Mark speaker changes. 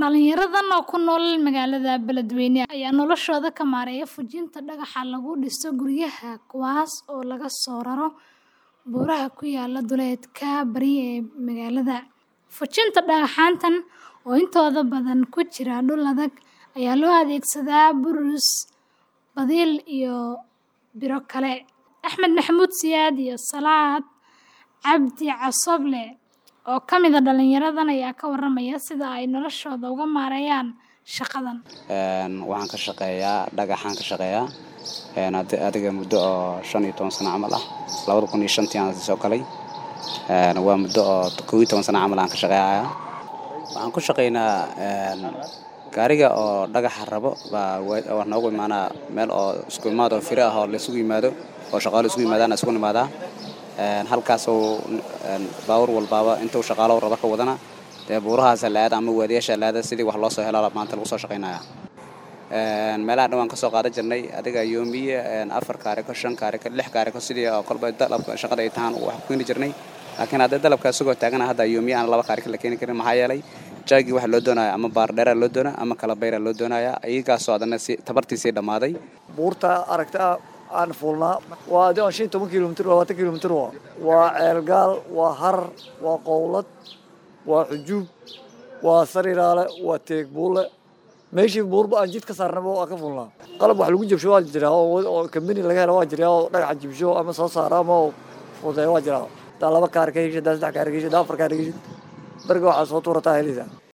Speaker 1: Dhalinyaradan oo ku nool magaalada Beledweyne ayaa noloshooda ka maareeya fujinta dhagaxa lagu dhiso guryaha kuwaas oo laga soo raro buuraha ku yaala duleedka bari ee magaalada. Fujinta dhagaxaantan oo intooda badan ku jira dhul adag ayaa loo adeegsadaa burus, badil iyo biro kale. Axmed Maxamuud Siyaad iyo Salaad Cabdi Casoble oo ka mid ah dhalinyaradan ayaa ka warramaya sida ay noloshooda uga maareeyaan shaqadan.
Speaker 2: Waxaan ka shaqeeyaa dhagaxaan ka shaqeeyaa adiga muddo oo 15 sano camal ah 2005 aan soo galay waa muddo oo 12 sano camal aan ka shaqeeyaa. Waxaan ku shaqeynaa gaariga oo dhagaxa rabo waa noogu imaanaa meel oo isku imaado fira ah oo la isugu yimaado oo shaqaale isugu yimaadaan isku nimaadaa halkaas oo baawar walbaaba intuu shaqaalo raba ka wadana buurahaas la aad ama waadiyaasha la aad sidii wax loo soo helo maanta lagu soo shaqeynaya. Meelaha dhawaan ka soo qaadan jirnay adiga yoomiye 4 kaariko 5 kaariko 6 kaariko sidii kolba dalabka shaqada ay tahan wax ku keeni jirnay laakiin hadda dalabka isagoo taagan hadda yoomiye aan 2 kaariko la keeni karin maxaa yeelay jaagi wax loo doonayo ama baar dheer loo doonayo ama kala bayr loo doonayo ayaga soo adana si tabartiisii dhamaaday.
Speaker 3: buurta aragta aan fuulnaa waa 15 kiiloomitir 20 kiiloomitir waa ceelgaal waa har waa qowlad waa xujuub waa sariiraale waa teeg buule meeshii buurba aan jid ka saarnaba oo ka fuulnaa qalab wax lagu jabsho waa jiraa oo company laga helo waa jiraa oo dhagax jabsho ama soo saara ama fudeeyo waa jiraa 2 kaar ka heshay 3 kaar ka heshay 4 kaar ka heshay barga waxa soo tuurata helisa.